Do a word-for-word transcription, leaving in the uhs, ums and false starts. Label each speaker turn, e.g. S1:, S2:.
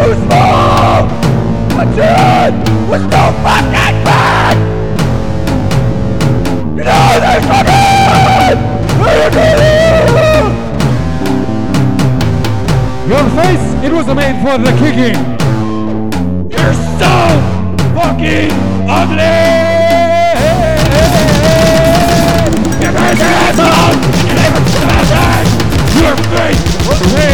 S1: too small, but your head was so fucking bad. You know there's nothing for you to do.
S2: Your face, it was made for the kicking.
S1: You're so fucking ugly. You're an asshole. You never should have had your face.